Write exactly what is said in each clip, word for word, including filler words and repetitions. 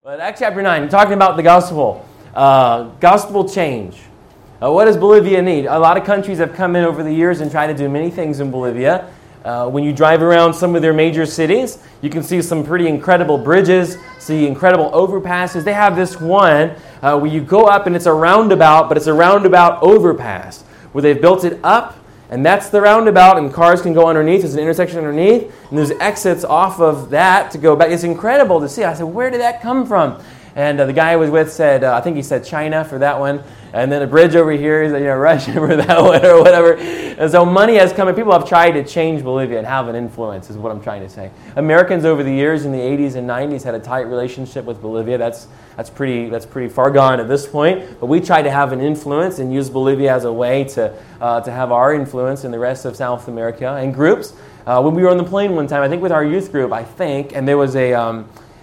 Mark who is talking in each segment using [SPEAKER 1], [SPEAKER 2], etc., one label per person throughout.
[SPEAKER 1] But Acts chapter nine, talking about the gospel, uh, gospel change. Uh, what does Bolivia need? A lot of countries have come in over the years and tried to do many things in Bolivia. Uh, when you drive around some of their major cities, you can see some pretty incredible bridges, see incredible overpasses. They have this one uh, where you go up and it's a roundabout, but it's a roundabout overpass where they've built it up, and that's the roundabout, and cars can go underneath. There's an intersection underneath, and there's exits off of that to go back. It's incredible to see. I said, where did that come from? And uh, the guy I was with said, uh, I think he said China for that one. And then a bridge over here, he said, you know, Russia for that one or whatever. And so money has come, and people have tried to change Bolivia and have an influence, is what I'm trying to say. Americans over the years in the eighties and nineties had a tight relationship with Bolivia. That's that's pretty that's pretty far gone at this point. But we tried to have an influence and use Bolivia as a way to uh, to have our influence in the rest of South America and groups. Uh, when we were on the plane one time, I think with our youth group, I think, and there was a... Um,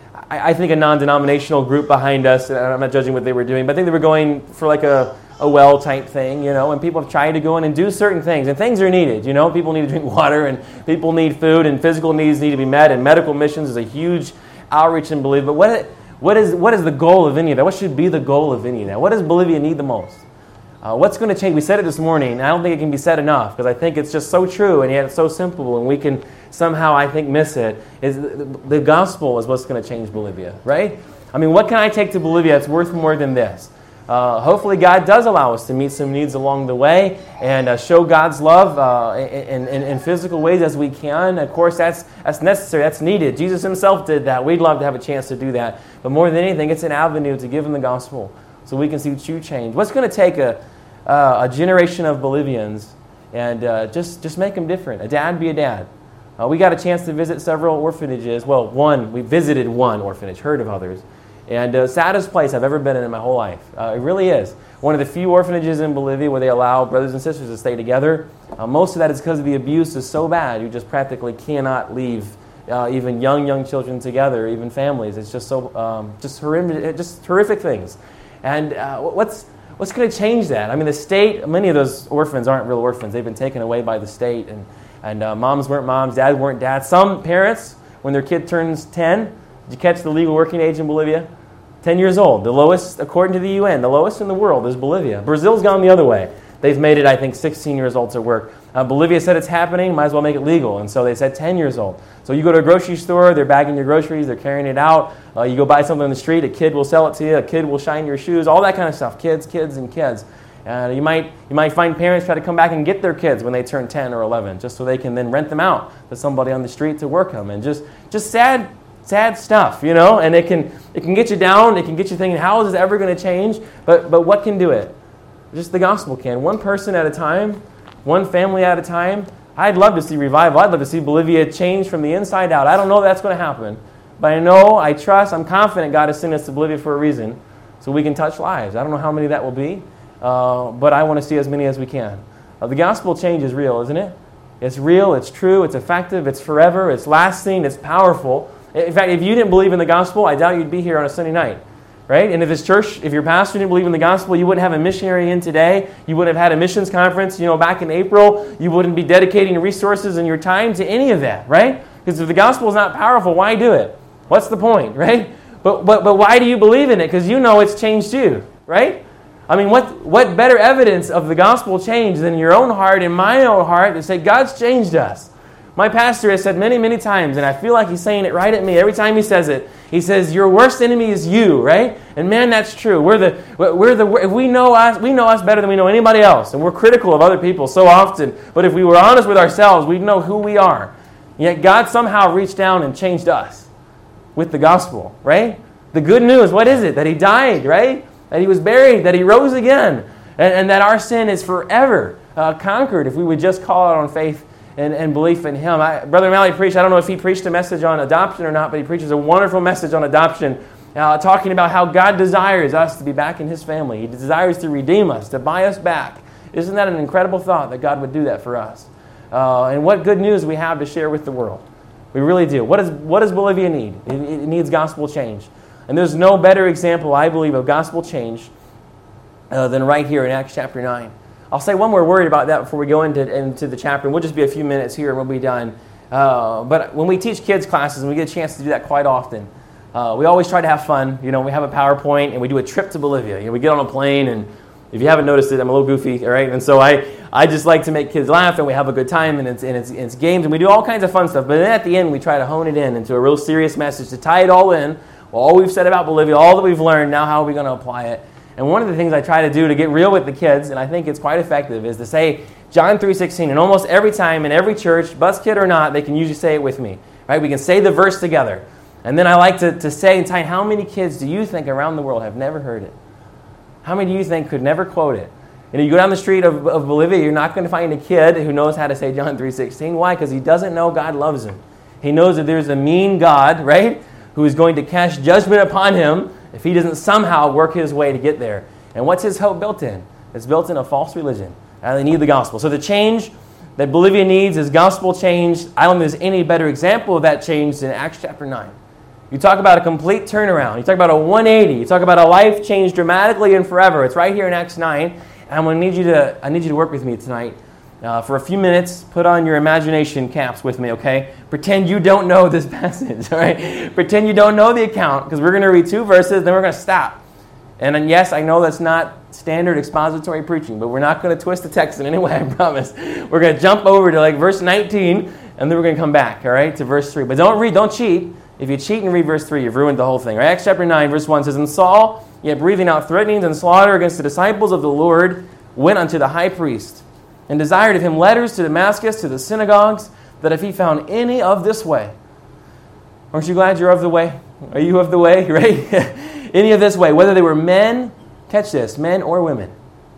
[SPEAKER 1] I think a non-denominational group behind us, and I'm not judging what they were doing, but I think they were going for like a, a well type thing, you know, and people have tried to go in and do certain things, and things are needed, you know, people need to drink water, and people need food, and physical needs need to be met, and medical missions is a huge outreach in Bolivia. But what what is what is the goal of any of that? What should be the goal of any of that? What does Bolivia need the most? Uh, what's going to change? We said it this morning, and I don't think it can be said enough, because I think it's just so true, and yet it's so simple, and we can somehow, I think, miss it. Is the, the gospel is what's going to change Bolivia, right? I mean, what can I take to Bolivia that's worth more than this? Uh, hopefully God does allow us to meet some needs along the way and uh, show God's love uh, in, in, in physical ways as we can. Of course, that's that's necessary, that's needed. Jesus himself did that. We'd love to have a chance to do that. But more than anything, it's an avenue to give them the gospel so we can see true change. What's going to take a, uh, a generation of Bolivians and uh, just, just make them different? A dad be a dad. Uh, we got a chance to visit several orphanages. Well, one, we visited one orphanage, heard of others. And the uh, saddest place I've ever been in in my whole life. Uh, it really is. One of the few orphanages in Bolivia where they allow brothers and sisters to stay together. Uh, most of that is because the abuse is so bad, you just practically cannot leave uh, even young, young children together, even families. It's just so, um, just horrific, just horrific things. And uh, what's what's going to change that? I mean, the state, many of those orphans aren't real orphans. They've been taken away by the state, and And uh, moms weren't moms, dads weren't dads. Some parents, when their kid turns ten, did you catch the legal working age in Bolivia? ten years old. The lowest, according to the U N, the lowest in the world is Bolivia. Brazil's gone the other way. They've made it, I think, sixteen years old to work. Uh, Bolivia said it's happening, might as well make it legal. And so they said ten years old. So you go to a grocery store, they're bagging your groceries, they're carrying it out. Uh, you go buy something on the street, a kid will sell it to you, a kid will shine your shoes, all that kind of stuff. Kids, kids, and kids. Uh, you might you might find parents try to come back and get their kids when they turn ten or eleven, just so they can then rent them out to somebody on the street to work them, and just just sad sad stuff, you know. And it can it can get you down. It can get you thinking, how is this ever going to change? But but what can do it? Just the gospel can. One person at a time, one family at a time. I'd love to see revival. I'd love to see Bolivia change from the inside out. I don't know if that's going to happen, but I know, I trust, I'm confident God has sent us to Bolivia for a reason, so we can touch lives. I don't know how many that will be. Uh, but I want to see as many as we can. Uh, the gospel change is real, isn't it? It's real, it's true, it's effective, it's forever, it's lasting, it's powerful. In fact, if you didn't believe in the gospel, I doubt you'd be here on a Sunday night, right? And if this church, if your pastor didn't believe in the gospel, you wouldn't have a missionary in today. You wouldn't have had a missions conference, you know, back in April. You wouldn't be dedicating resources and your time to any of that, right? Because if the gospel is not powerful, why do it? What's the point, right? But but but why do you believe in it? Because you know it's changed you, right? I mean, what, what better evidence of the gospel change than your own heart and my own heart to say, God's changed us. My pastor has said many, many times, and I feel like he's saying it right at me every time he says it. He says, your worst enemy is you, right? And man, that's true. We're the, we're the, if we know us, we know us better than we know anybody else. And we're critical of other people so often. But if we were honest with ourselves, we'd know who we are. Yet God somehow reached down and changed us with the gospel, right? The good news, what is it? That he died, right? That he was buried, that he rose again, and, and that our sin is forever uh, conquered if we would just call out on faith and, and belief in him. I, Brother Malley preached, I don't know if he preached a message on adoption or not, but he preaches a wonderful message on adoption, uh, talking about how God desires us to be back in his family. He desires to redeem us, to buy us back. Isn't that an incredible thought that God would do that for us? Uh, and what good news we have to share with the world. We really do. What, is, what does Bolivia need? It, it needs gospel change. And there's no better example, I believe, of gospel change uh, than right here in Acts chapter nine. I'll say one more word about that before we go into, into the chapter. And we'll just be a few minutes here and we'll be done. Uh, but when we teach kids classes, and we get a chance to do that quite often, uh, we always try to have fun. You know, we have a PowerPoint and we do a trip to Bolivia. You know, we get on a plane, and if you haven't noticed it, I'm a little goofy, all right? And so I, I just like to make kids laugh, and we have a good time, and it's, and it's, it's games, and we do all kinds of fun stuff. But then at the end, we try to hone it in into a real serious message to tie it all in. Well, all we've said about Bolivia, all that we've learned, now how are we going to apply it? And one of the things I try to do to get real with the kids, and I think it's quite effective, is to say John three sixteen. And almost every time in every church, bus kid or not, they can usually say it with me. Right? We can say the verse together. And then I like to, to say and tie, how many kids do you think around the world have never heard it? How many do you think could never quote it? You know, you go down the street of, of Bolivia, you're not going to find a kid who knows how to say John three sixteen. Why? Because he doesn't know God loves him. He knows that there's a mean God, right, who is going to cast judgment upon him if he doesn't somehow work his way to get there. And what's his hope built in? It's built in a false religion. And they need the gospel. So the change that Bolivia needs is gospel change. I don't think there's any better example of that change than Acts chapter nine. You talk about a complete turnaround. You talk about a one eighty. You talk about a life changed dramatically and forever. It's right here in Acts nine. And I'm going to need you to, I need you to work with me tonight. Uh, for a few minutes, put on your imagination caps with me, okay? Pretend you don't know this passage, all right? Pretend you don't know the account, because we're going to read two verses, then we're going to stop. And then, yes, I know that's not standard expository preaching, but we're not going to twist the text in any way, I promise. We're going to jump over to like verse nineteen, and then we're going to come back, all right, to verse three. But don't read, don't cheat. If you cheat and read verse three, you've ruined the whole thing. Right? Acts chapter nine, verse one says, And Saul, yet breathing out threatenings and slaughter against the disciples of the Lord, went unto the high priest, and desired of him letters to Damascus, to the synagogues, that if he found any of this way. Aren't you glad you're of the way? Are you of the way, right? Any of this way, whether they were men, catch this, men or women,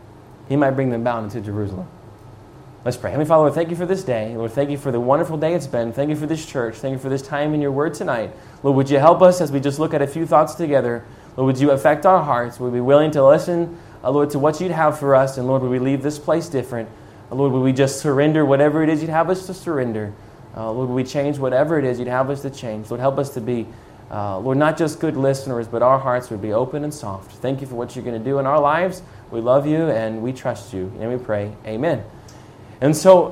[SPEAKER 1] he might bring them bound into Jerusalem. Let's pray. Heavenly Father, Lord, thank you for this day. Lord, thank you for the wonderful day it's been. Thank you for this church. Thank you for this time in your word tonight. Lord, would you help us as we just look at a few thoughts together? Lord, would you affect our hearts? Would we be willing to listen, uh, Lord, to what you'd have for us? And Lord, would we leave this place different? Uh, Lord, would we just surrender whatever it is you'd have us to surrender? Uh, Lord, would we change whatever it is you'd have us to change? Lord, help us to be, uh, Lord, not just good listeners, but our hearts would be open and soft. Thank you for what you're going to do in our lives. We love you and we trust you. And we pray, amen. And so,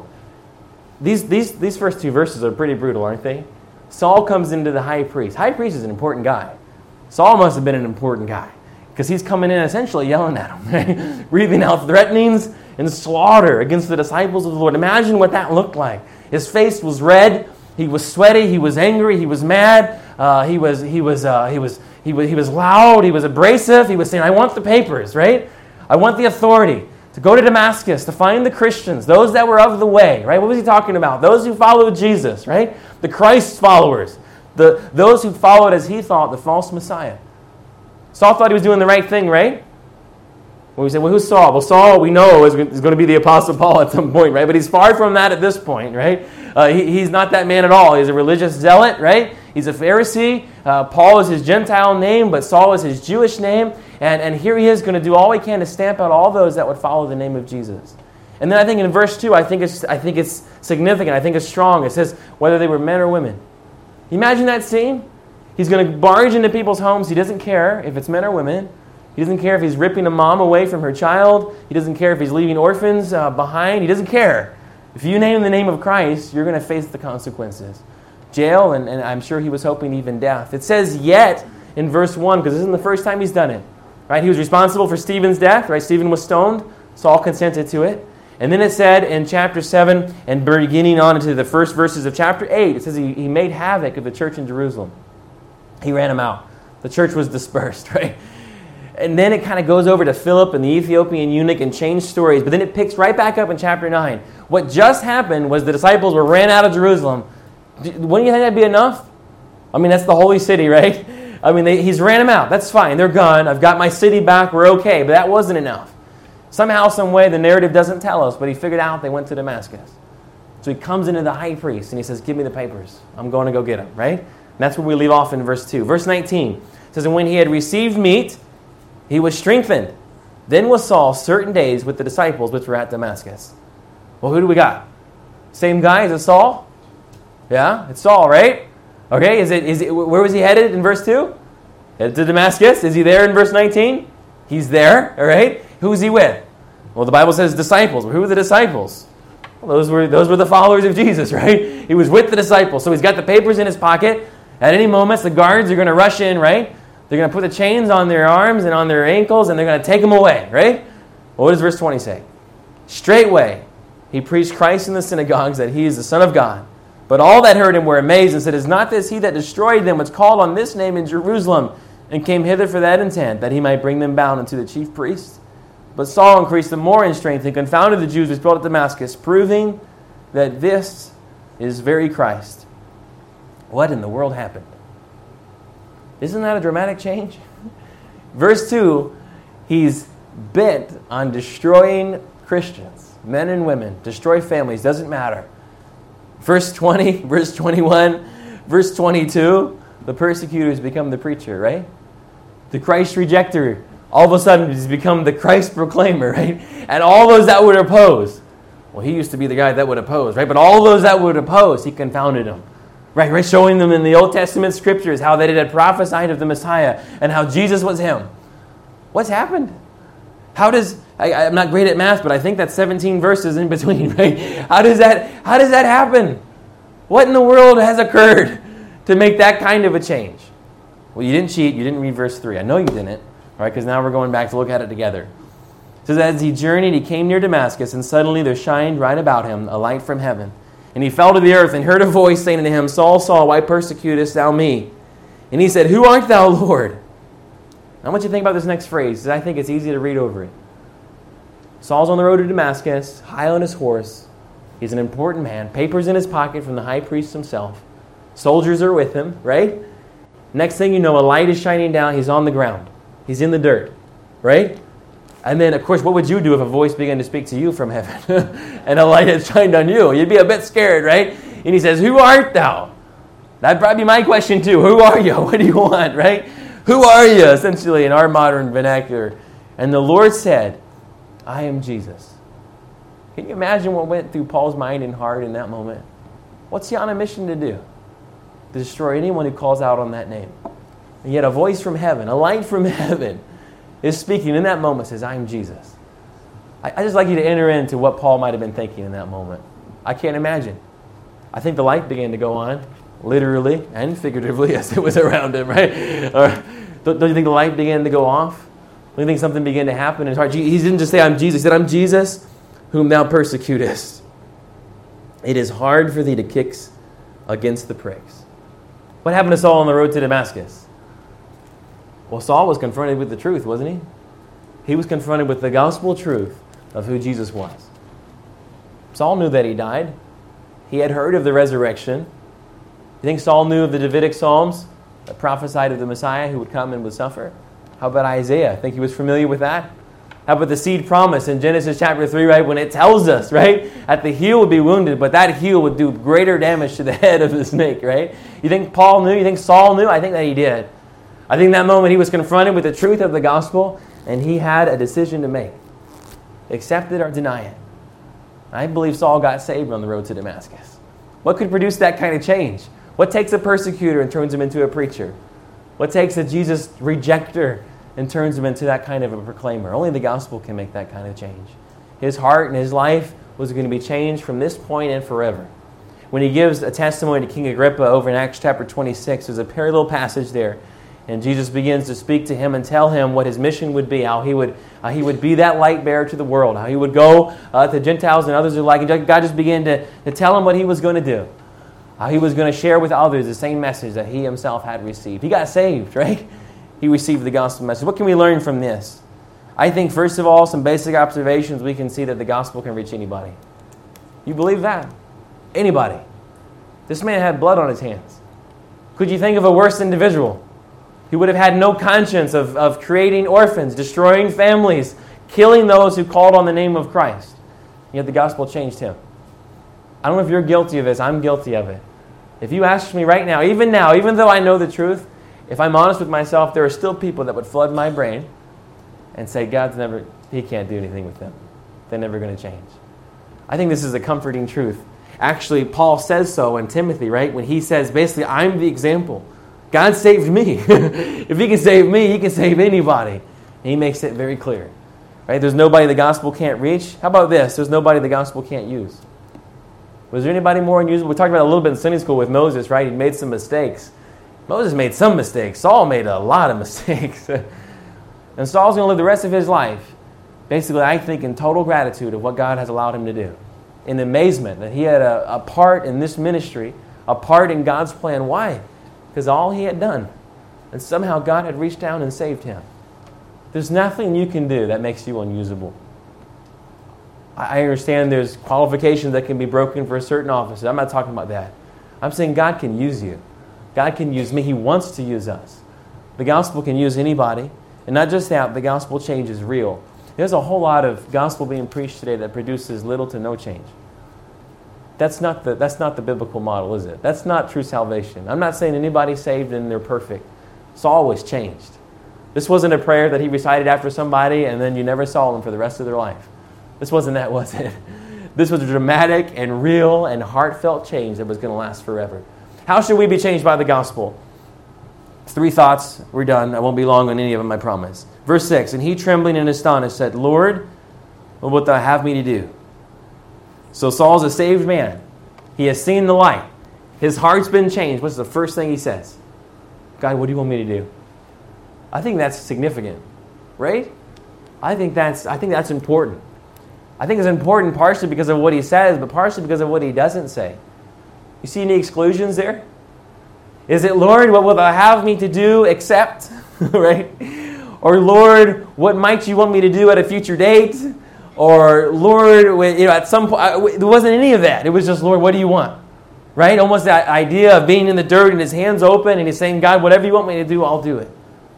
[SPEAKER 1] These, these, these first two verses are pretty brutal, aren't they? Saul comes into the high priest. High priest is an important guy. Saul must have been an important guy, because he's coming in essentially yelling at him, right? Breathing out threatenings and slaughter against the disciples of the Lord. Imagine what that looked like. His face was red. He was sweaty. He was angry. He was mad. Uh, he was he was uh, he was he was he was loud. He was abrasive. He was saying, "I want the papers, right? I want the authority to go to Damascus, to find the Christians, those that were of the way," right? What was he talking about? Those who followed Jesus, right? The Christ followers. The, those who followed, as he thought, the false Messiah. Saul thought he was doing the right thing, right? Well, we say, well, who's Saul? Well, Saul, we know, is, is going to be the Apostle Paul at some point, right? But he's far from that at this point, right? Uh, he, he's not that man at all. He's a religious zealot, right? He's a Pharisee. Uh, Paul is his Gentile name, but Saul is his Jewish name. And, and here he is going to do all he can to stamp out all those that would follow the name of Jesus. And then I think in verse two, I think it's I think it's significant. I think it's strong. It says, whether they were men or women. You imagine that scene? He's going to barge into people's homes. He doesn't care if it's men or women. He doesn't care if he's ripping a mom away from her child. He doesn't care if he's leaving orphans uh, behind. He doesn't care. If you name the name of Christ, you're going to face the consequences. Jail, and, and I'm sure he was hoping even death. It says yet in verse one, because this isn't the first time he's done it. Right? He was responsible for Stephen's death. Right? Stephen was stoned. Saul consented to it. And then it said in chapter seven, and beginning on into the first verses of chapter eight, it says he, he made havoc of the church in Jerusalem. He ran them out. The church was dispersed, right? And then it kind of goes over to Philip and the Ethiopian eunuch and changed stories. But then it picks right back up in chapter nine. What just happened was the disciples were ran out of Jerusalem. Wouldn't you think that'd be enough? I mean, that's the holy city, right? I mean, they, he's ran them out. That's fine. They're gone. I've got my city back. We're okay. But that wasn't enough. Somehow, some way, the narrative doesn't tell us, but he figured out they went to Damascus. So he comes into the high priest and he says, give me the papers. I'm going to go get them, right? And that's where we leave off in verse two. Verse nineteen it says, and when he had received meat, he was strengthened. Then was Saul certain days with the disciples which were at Damascus. Well, who do we got? Same guy? Is it Saul? Yeah, it's Saul, right? Okay, is it? Is it? Where was he headed in verse two? Headed to Damascus. Is he there in verse nineteen? He's there, all right? Who's he with? Well, the Bible says disciples. Well, who were the disciples? Well, those were those were the followers of Jesus, right? He was with the disciples. So he's got the papers in his pocket. At any moment, the guards are going to rush in, right? They're going to put the chains on their arms and on their ankles, and they're going to take them away, right? Well, what does verse twenty say? Straightway, he preached Christ in the synagogues, that he is the Son of God. But all that heard him were amazed and said, Is not this he that destroyed them, which called on this name in Jerusalem, and came hither for that intent, that he might bring them bound unto the chief priests? But Saul increased the more in strength, and confounded the Jews which dwelt at Damascus, proving that this is very Christ. What in the world happened? Isn't that a dramatic change? Verse two, he's bent on destroying Christians, men and women, destroy families, doesn't matter. Verse twenty, verse twenty-one, verse twenty-two, the persecutors become the preacher, right? The Christ rejecter, all of a sudden, has become the Christ proclaimer, right? And all those that would oppose, well, he used to be the guy that would oppose, right? But all those that would oppose, he confounded them. Right, right, showing them in the Old Testament scriptures how they had prophesied of the Messiah and how Jesus was him. What's happened? How does, I, I'm not great at math, but I think that's seventeen verses in between, right? How does that, how does that happen? What in the world has occurred to make that kind of a change? Well, you didn't cheat. You didn't read verse three. I know you didn't, right? Because now we're going back to look at it together. It says, as he journeyed, he came near Damascus, and suddenly there shined right about him a light from heaven. And he fell to the earth and heard a voice saying to him, Saul, Saul, why persecutest thou me? And he said, Who art thou, Lord? I want you to think about this next phrase, because I think it's easy to read over it. Saul's on the road to Damascus, high on his horse. He's an important man. Papers in his pocket from the high priest himself. Soldiers are with him, right? Next thing you know, a light is shining down. He's on the ground. He's in the dirt, right? And then, of course, what would you do if a voice began to speak to you from heaven and a light had shined on you? You'd be a bit scared, right? And he says, Who art thou? That'd probably be my question too. Who are you? What do you want, right? Who are you, essentially, in our modern vernacular? And the Lord said, I am Jesus. Can you imagine what went through Paul's mind and heart in that moment? What's he on a mission to do? To destroy anyone who calls out on that name. And yet a voice from heaven, a light from heaven, is speaking in that moment, says, I am Jesus. I, I just like you to enter into what Paul might have been thinking in that moment. I can't imagine. I think the light began to go on, literally and figuratively, as it was around him, right? Or, don't, don't you think the light began to go off? Don't you think something began to happen in his heart? He didn't just say, I'm Jesus. He said, I'm Jesus, whom thou persecutest. It is hard for thee to kick against the pricks. What happened to Saul on the road to Damascus? Well, Saul was confronted with the truth, wasn't he? He was confronted with the gospel truth of who Jesus was. Saul knew that he died. He had heard of the resurrection. You think Saul knew of the Davidic Psalms that prophesied of the Messiah who would come and would suffer? How about Isaiah? I think he was familiar with that. How about the seed promise in Genesis chapter three, right? When it tells us, right, that the heel would be wounded, but that heel would do greater damage to the head of the snake, right? You think Paul knew? You think Saul knew? I think that he did. I think that moment he was confronted with the truth of the gospel, and he had a decision to make. Accept it or deny it. I believe Saul got saved on the road to Damascus. What could produce that kind of change? What takes a persecutor and turns him into a preacher? What takes a Jesus rejecter and turns him into that kind of a proclaimer? Only the gospel can make that kind of change. His heart and his life was going to be changed from this point and forever. When he gives a testimony to King Agrippa over in Acts chapter twenty-six, there's a parallel passage there. And Jesus begins to speak to him and tell him what his mission would be, how he would uh, he would be that light bearer to the world, how he would go uh, to Gentiles and others who like. And God just began to, to tell him what he was going to do, how he was going to share with others the same message that he himself had received. He got saved, right? He received the gospel message. What can we learn from this? I think, first of all, some basic observations. We can see that the gospel can reach anybody. You believe that? Anybody. This man had blood on his hands. Could you think of a worse individual? He would have had no conscience of, of creating orphans, destroying families, killing those who called on the name of Christ. Yet the gospel changed him. I don't know if you're guilty of this. I'm guilty of it. If you ask me right now, even now, even though I know the truth, if I'm honest with myself, there are still people that would flood my brain and say, God's never, He can't do anything with them. They're never going to change. I think this is a comforting truth. Actually, Paul says so in Timothy, right? When he says, basically, I'm the example. God saved me. If He can save me, He can save anybody. And he makes it very clear. Right? There's nobody the gospel can't reach. How about this? There's nobody the gospel can't use. Was there anybody more unusable? We talked about it a little bit in Sunday school with Moses, right? He made some mistakes. Moses made some mistakes. Saul made a lot of mistakes. And Saul's going to live the rest of his life, basically, I think, in total gratitude of what God has allowed him to do. In amazement that he had a, a part in this ministry, a part in God's plan. Why? Because all he had done. And somehow God had reached down and saved him. There's nothing you can do that makes you unusable. I understand there's qualifications that can be broken for a certain office. I'm not talking about that. I'm saying God can use you. God can use me. He wants to use us. The gospel can use anybody. And not just that, the gospel change is real. There's a whole lot of gospel being preached today that produces little to no change. That's not the, that's not the biblical model, is it? That's not true salvation. I'm not saying anybody's saved and they're perfect. Saul was changed. This wasn't a prayer that he recited after somebody and then you never saw them for the rest of their life. This wasn't that, was it? This was a dramatic and real and heartfelt change that was going to last forever. How should we be changed by the gospel? Three thoughts. We're done. I won't be long on any of them, I promise. Verse six, and he, trembling and astonished, said, Lord, what wilt thou have me to do? So Saul's a saved man. He has seen the light. His heart's been changed. What's the first thing he says? God, what do you want me to do? I think that's significant, right? I think that's I think that's important. I think it's important partially because of what he says, but partially because of what he doesn't say. You see any exclusions there? Is it, Lord, what will thou have me to do except, right? Or, Lord, what might you want me to do at a future date? Or, Lord, you know, at some point, there wasn't any of that. It was just, Lord, what do you want? Right? Almost that idea of being in the dirt and his hands open and he's saying, God, whatever you want me to do, I'll do it.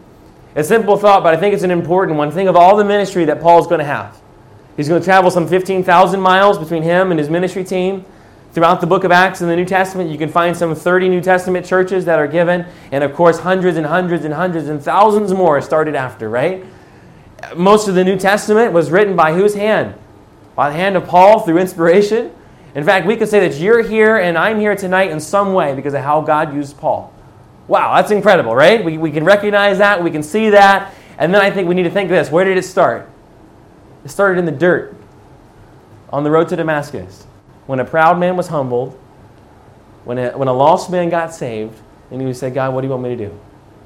[SPEAKER 1] A simple thought, but I think it's an important one. Think of all the ministry that Paul's going to have. He's going to travel some fifteen thousand miles between him and his ministry team. Throughout the book of Acts in the New Testament, you can find some thirty New Testament churches that are given. And of course, hundreds and hundreds and hundreds and thousands more started after, right? Most of the New Testament was written by whose hand? By the hand of Paul through inspiration. In fact, we could say that you're here and I'm here tonight in some way because of how God used Paul. Wow, that's incredible, right? We, we can recognize that. We can see that. And then I think we need to think this. Where did it start? It started in the dirt on the road to Damascus. When a proud man was humbled, when a, when a lost man got saved, and he would say, God, what do you want me to do?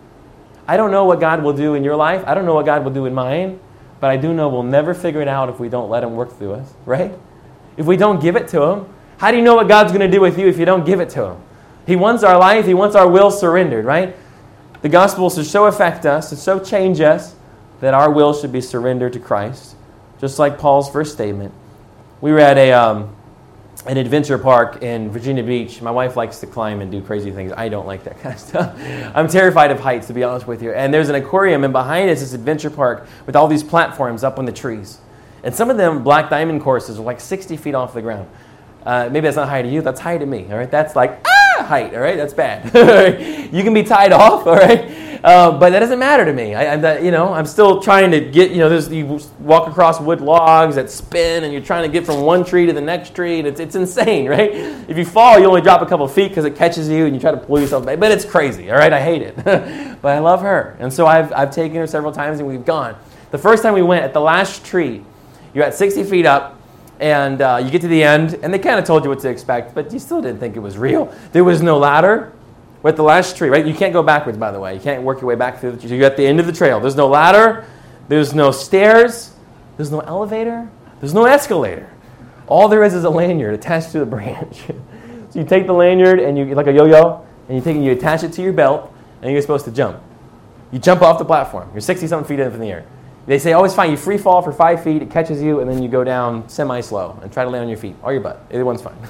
[SPEAKER 1] I don't know what God will do in your life. I don't know what God will do in mine. But I do know we'll never figure it out if we don't let him work through us, right? If we don't give it to him. How do you know what God's going to do with you if you don't give it to him? He wants our life. He wants our will surrendered, right? The gospel should so affect us, and so change us, that our will should be surrendered to Christ. Just like Paul's first statement. We were at a... Um, an adventure park in Virginia Beach. My wife likes to climb and do crazy things. I don't like that kind of stuff. I'm terrified of heights, to be honest with you. And there's an aquarium, and behind us is this adventure park with all these platforms up on the trees. And some of them black diamond courses are like sixty feet off the ground. Uh, maybe that's not high to you. That's high to me. All right, that's like ah height. All right, that's bad. You can be tied off. All right. Uh, but that doesn't matter to me. I, I, you know, I'm still trying to get, you know, there's, you walk across wood logs that spin, and you're trying to get from one tree to the next tree, and it's it's insane, right? If you fall, you only drop a couple of feet because it catches you, and you try to pull yourself back. But it's crazy, all right? I hate it. But I love her. And so I've I've taken her several times, and we've gone. The first time we went, at the last tree, you're at sixty feet up, and uh, you get to the end, and they kind of told you what to expect, but you still didn't think it was real. There was no ladder. We're at the last tree, right? You can't go backwards, by the way. You can't work your way back through the tree. You're at the end of the trail. There's no ladder. There's no stairs. There's no elevator. There's no escalator. All there is is a lanyard attached to a branch. So you take the lanyard, and you like a yo-yo, and you take and you attach it to your belt, and you're supposed to jump. You jump off the platform. You're sixty-something feet up in the air. They say, oh, it's fine. You free fall for five feet. It catches you, and then you go down semi-slow and try to land on your feet or your butt. Either one's fine.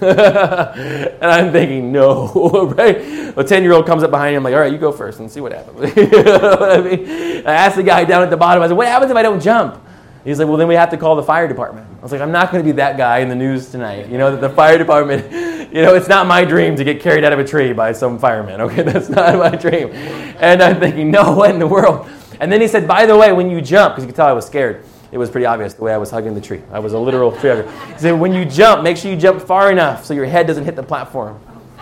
[SPEAKER 1] And I'm thinking, no, right? A ten-year-old comes up behind you. I'm like, all right, you go first and see what happens. You know what I mean? I asked the guy down at the bottom, I said, what happens if I don't jump? He's like, well, then we have to call the fire department. I was like, I'm not going to be that guy in the news tonight. You know, that the fire department, you know, it's not my dream to get carried out of a tree by some fireman. Okay, that's not my dream. And I'm thinking, no, what in the world? And then he said, by the way, when you jump, because you could tell I was scared, it was pretty obvious the way I was hugging the tree. I was a literal tree hugger. He said, when you jump, make sure you jump far enough so your head doesn't hit the platform.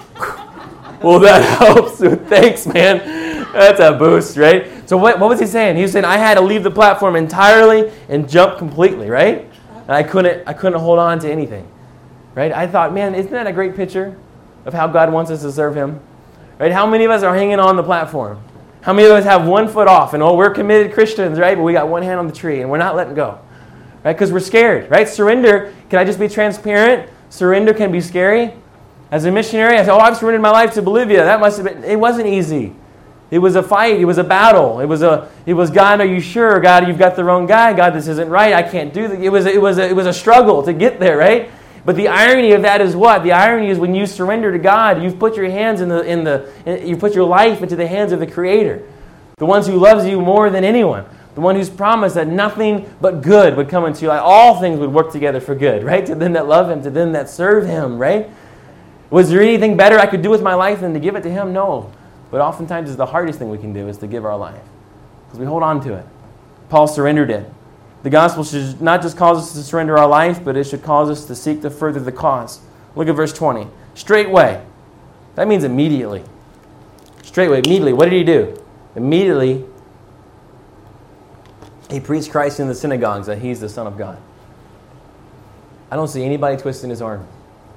[SPEAKER 1] Well, that helps. Thanks, man. That's a boost, right? So what, what was he saying? He was saying I had to leave the platform entirely and jump completely, right? And I couldn't, I couldn't hold on to anything, right? I thought, man, isn't that a great picture of how God wants us to serve him? Right? How many of us are hanging on the platform? How many of us have one foot off and, oh, we're committed Christians, right? But we got one hand on the tree and we're not letting go, right? Because we're scared, right? Surrender, can I just be transparent? Surrender can be scary. As a missionary, I said, oh, I've surrendered my life to Bolivia. That must have been, it wasn't easy. It was a fight. It was a battle. It was a, it was, God, are you sure? God, you've got the wrong guy. God, this isn't right. I can't do this. It was, it was, a, it was a struggle to get there, right? But the irony of that is what? The irony is when you surrender to God, you've put your hands in the, in the, you put your life into the hands of the Creator, the one who loves you more than anyone, the one who's promised that nothing but good would come into your life. All things would work together for good, right? To them that love Him, to them that serve Him, right? Was there anything better I could do with my life than to give it to Him? No. But oftentimes it's the hardest thing we can do is to give our life because we hold on to it. Paul surrendered it. The gospel should not just cause us to surrender our life, but it should cause us to seek to further the cause. Look at verse twenty. Straightway. That means immediately. Straightway, immediately. What did he do? Immediately, he preached Christ in the synagogues that He's the Son of God. I don't see anybody twisting his arm.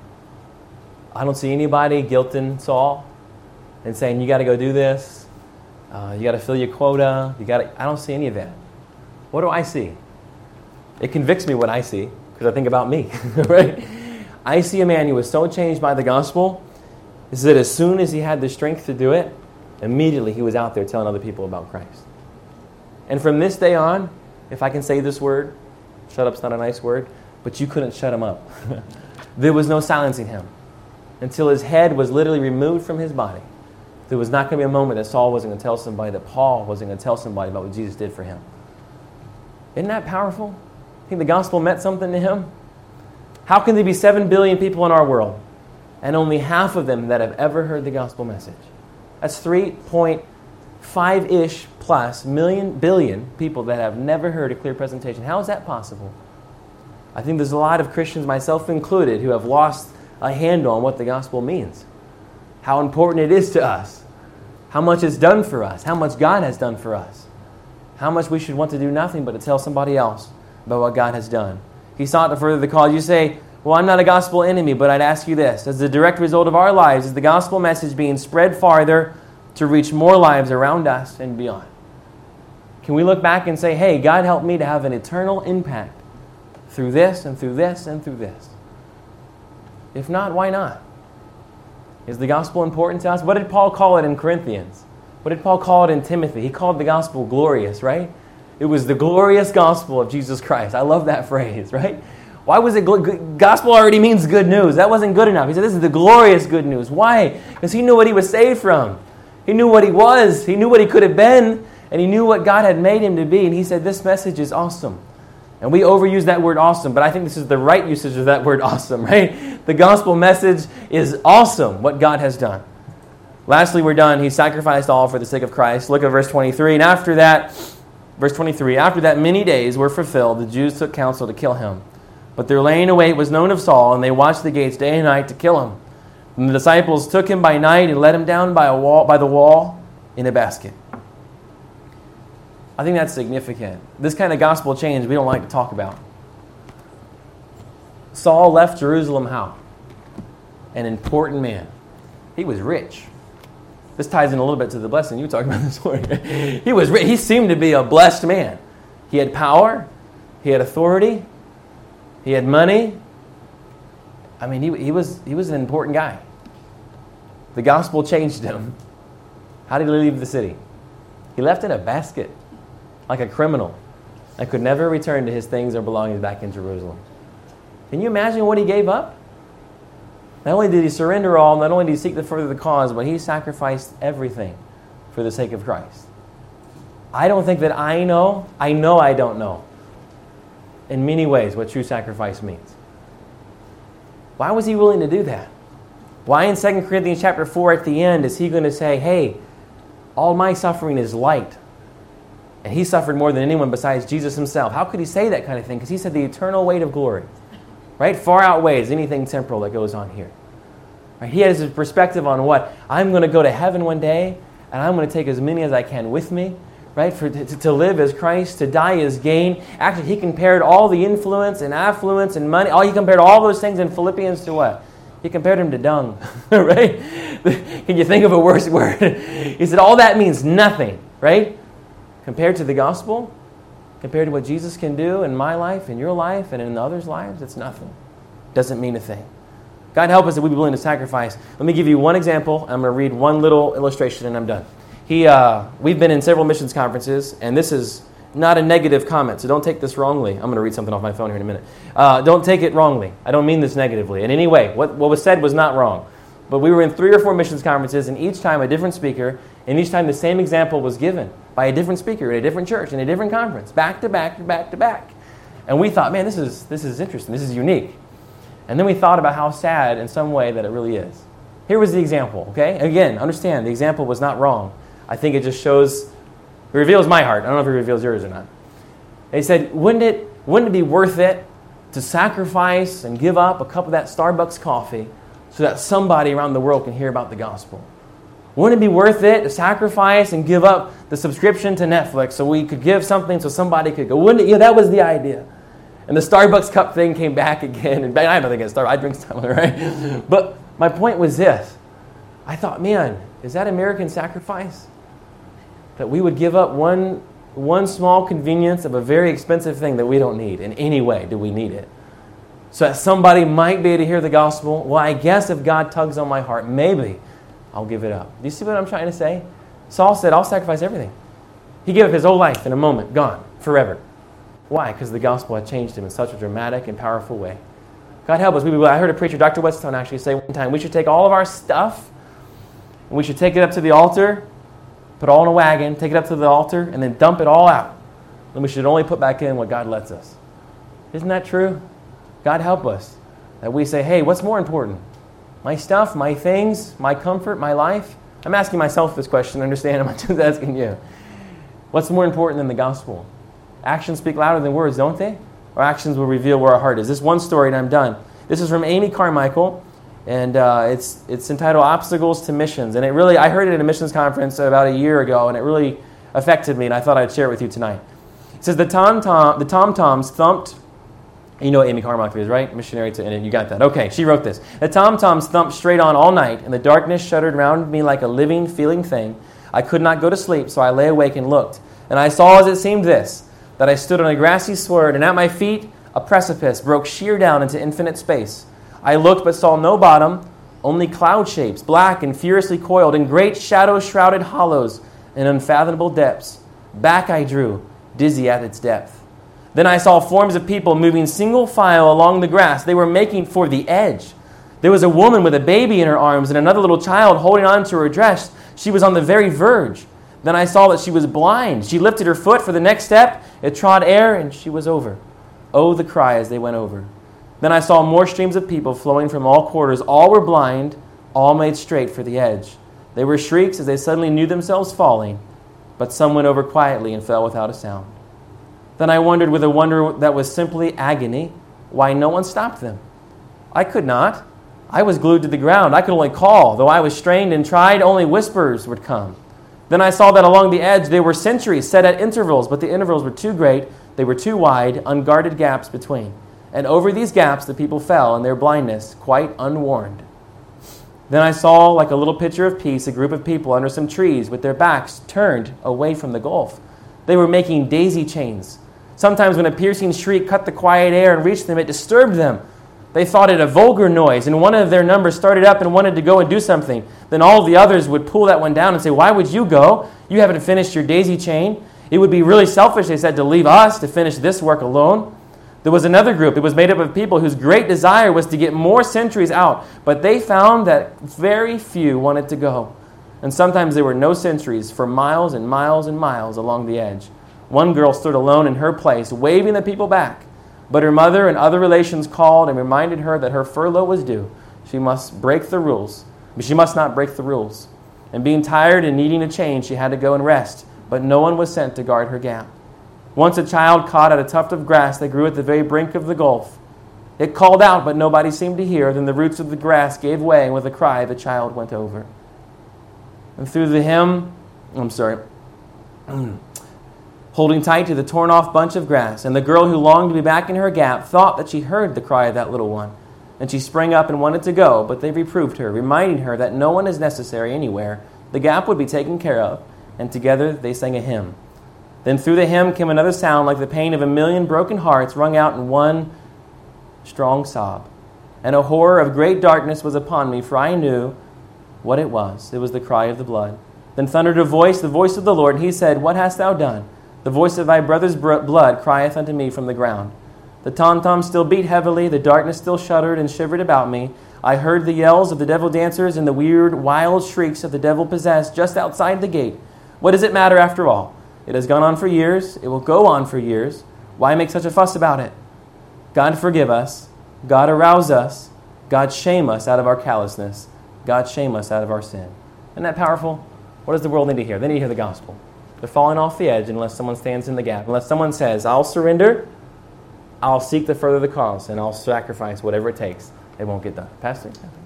[SPEAKER 1] I don't see anybody guilting Saul and saying, you got to go do this. Uh, you got to fill your quota. You got to. I don't see any of that. What do I see? It convicts me what I see because I think about me, right? I see a man who was so changed by the gospel is that as soon as he had the strength to do it, immediately he was out there telling other people about Christ. And from this day on, if I can say this word, shut up's not a nice word, but you couldn't shut him up. There was no silencing him until his head was literally removed from his body. There was not going to be a moment that Saul wasn't going to tell somebody, that Paul wasn't going to tell somebody about what Jesus did for him. Isn't that powerful? I think the gospel meant something to him. How can there be seven billion people in our world and only half of them that have ever heard the gospel message? That's three point five-ish plus million, billion people that have never heard a clear presentation. How is that possible? I think there's a lot of Christians, myself included, who have lost a handle on what the gospel means. How important it is to us. How much it's done for us. How much God has done for us. How much we should want to do nothing but to tell somebody else about what God has done. He sought to further the cause. You say, well, I'm not a gospel enemy, but I'd ask you this. As the direct result of our lives, is the gospel message being spread farther to reach more lives around us and beyond? Can we look back and say, hey, God helped me to have an eternal impact through this and through this and through this? If not, why not? Is the gospel important to us? What did Paul call it in Corinthians? What did Paul call it in Timothy? He called the gospel glorious, right? It was the glorious gospel of Jesus Christ. I love that phrase, right? Why was it, gl- gospel already means good news. That wasn't good enough. He said, this is the glorious good news. Why? Because he knew what he was saved from. He knew what he was. He knew what he could have been. And he knew what God had made him to be. And he said, this message is awesome. And we overuse that word awesome, but I think this is the right usage of that word awesome, right? The gospel message is awesome, what God has done. Lastly, we're done. He sacrificed all for the sake of Christ. Look at verse twenty-three. And after that, verse twenty-three, after that many days were fulfilled, the Jews took counsel to kill him. But their laying await was known of Saul, and they watched the gates day and night to kill him. And the disciples took him by night and let him down by a wall, by the wall in a basket. I think that's significant. This kind of gospel change we don't like to talk about. Saul left Jerusalem how? An important man. He was rich. This ties in a little bit to the blessing you were talking about this morning. He was rich. He seemed to be a blessed man. He had power. He had authority. He had money. I mean, he, he was he was an important guy. The gospel changed him. How did he leave the city? He left in a basket, like a criminal, and could never return to his things or belongings back in Jerusalem. Can you imagine what he gave up? Not only did he surrender all, not only did he seek to further the cause, but he sacrificed everything for the sake of Christ. I don't think that I know, I know I don't know, in many ways, what true sacrifice means. Why was he willing to do that? Why in Second Corinthians chapter four at the end is he going to say, hey, all my suffering is light? And he suffered more than anyone besides Jesus himself. How could he say that kind of thing? Because he said the eternal weight of glory, right, far outweighs anything temporal that goes on here. Right? He has his perspective on what? I'm going to go to heaven one day, and I'm going to take as many as I can with me, right, for to, to live as Christ, to die as gain. Actually, he compared all the influence and affluence and money, all he compared all those things in Philippians to what? He compared him to dung, right? Can you think of a worse word? He said, all that means nothing, right? Compared to the gospel, compared to what Jesus can do in my life, in your life, and in others' lives, it's nothing. Doesn't mean a thing. God help us that we be willing to sacrifice. Let me give you one example. I'm going to read one little illustration and I'm done. He, uh, we've been in several missions conferences, and this is not a negative comment, so don't take this wrongly. I'm going to read something off my phone here in a minute. Uh, don't take it wrongly. I don't mean this negatively in any way. What, what was said was not wrong. But we were in three or four missions conferences, and each time a different speaker, and each time the same example was given by a different speaker at a different church in a different conference, back to back to back to back. And we thought, man, this is this is interesting. This is unique. And then we thought about how sad in some way that it really is. Here was the example, okay? Again, understand, the example was not wrong. I think it just shows, it reveals my heart. I don't know if it reveals yours or not. They said, wouldn't it, wouldn't it be worth it to sacrifice and give up a cup of that Starbucks coffee so that somebody around the world can hear about the gospel? Wouldn't it be worth it to sacrifice and give up the subscription to Netflix so we could give something so somebody could go? Wouldn't it? Yeah, that was the idea. And the Starbucks cup thing came back again. And I have nothing against Starbucks. I drink Starbucks, right? But my point was this. I thought, man, is that American sacrifice? That we would give up one, one small convenience of a very expensive thing that we don't need. In any way do we need it. So that somebody might be able to hear the gospel. Well, I guess if God tugs on my heart, maybe I'll give it up. Do you see what I'm trying to say? Saul said, I'll sacrifice everything. He gave up his whole life in a moment, gone, forever. Why? Because the gospel had changed him in such a dramatic and powerful way. God help us. We, I heard a preacher, Doctor Whetstone, actually say one time, we should take all of our stuff, and we should take it up to the altar, put it all in a wagon, take it up to the altar, and then dump it all out. And we should only put back in what God lets us. Isn't that true? God help us. That we say, hey, what's more important? My stuff, my things, my comfort, my life? I'm asking myself this question, understand? I'm not just asking you. What's more important than the gospel? Actions speak louder than words, don't they? Our actions will reveal where our heart is. This one story, and I'm done. This is from Amy Carmichael, and uh, it's it's entitled Obstacles to Missions. And it really, I heard it at a missions conference about a year ago, and it really affected me, and I thought I'd share it with you tonight. It says, the tom-tom, the tom-toms thumped. You know what Amy Carmichael is, right? Missionary to, and you got that. Okay, she wrote this. The tom-toms thumped straight on all night, and the darkness shuddered round me like a living, feeling thing. I could not go to sleep, so I lay awake and looked. And I saw, as it seemed, this, that I stood on a grassy sward, and at my feet a precipice broke sheer down into infinite space. I looked but saw no bottom, only cloud shapes, black and furiously coiled, in great shadow-shrouded hollows and unfathomable depths. Back I drew, dizzy at its depth. Then I saw forms of people moving single file along the grass. They were making for the edge. There was a woman with a baby in her arms and another little child holding on to her dress. She was on the very verge. Then I saw that she was blind. She lifted her foot for the next step. It trod air, and she was over. Oh, the cry as they went over. Then I saw more streams of people flowing from all quarters. All were blind. All made straight for the edge. They were shrieks as they suddenly knew themselves falling. But some went over quietly and fell without a sound. Then I wondered with a wonder that was simply agony, why no one stopped them. I could not. I was glued to the ground. I could only call. Though I was strained and tried, only whispers would come. Then I saw that along the edge there were sentries set at intervals, but the intervals were too great, they were too wide, unguarded gaps between. And over these gaps the people fell in their blindness, quite unwarned. Then I saw, like a little picture of peace, a group of people under some trees with their backs turned away from the gulf. They were making daisy chains. Sometimes when a piercing shriek cut the quiet air and reached them, it disturbed them. They thought it a vulgar noise, and one of their numbers started up and wanted to go and do something. Then all the others would pull that one down and say, why would you go? You haven't finished your daisy chain. It would be really selfish, they said, to leave us to finish this work alone. There was another group. It was made up of people whose great desire was to get more sentries out, but they found that very few wanted to go. And sometimes there were no sentries for miles and miles and miles along the edge. One girl stood alone in her place, waving the people back. But her mother and other relations called and reminded her that her furlough was due. She must break the rules. But she must not break the rules. And being tired and needing a change, she had to go and rest. But no one was sent to guard her gap. Once a child caught at a tuft of grass that grew at the very brink of the gulf. It called out, but nobody seemed to hear. Then the roots of the grass gave way, and with a cry, the child went over. And through the hymn, I'm sorry, holding tight to the torn-off bunch of grass, and the girl who longed to be back in her gap thought that she heard the cry of that little one. And she sprang up and wanted to go, but they reproved her, reminding her that no one is necessary anywhere. The gap would be taken care of, and together they sang a hymn. Then through the hymn came another sound like the pain of a million broken hearts wrung out in one strong sob. And a horror of great darkness was upon me, for I knew what it was. It was the cry of the blood. Then thundered a voice, the voice of the Lord, and he said, What hast thou done? The voice of thy brother's blood crieth unto me from the ground. The tom-tom still beat heavily, the darkness still shuddered and shivered about me. I heard the yells of the devil dancers and the weird, wild shrieks of the devil possessed just outside the gate. What does it matter after all? It has gone on for years. It will go on for years. Why make such a fuss about it? God forgive us. God arouse us. God shame us out of our callousness. God shame us out of our sin. Isn't that powerful? What does the world need to hear? They need to hear the gospel. They're falling off the edge unless someone stands in the gap. Unless someone says, I'll surrender, I'll seek to further the cause, and I'll sacrifice whatever it takes. It won't get done. Pastor?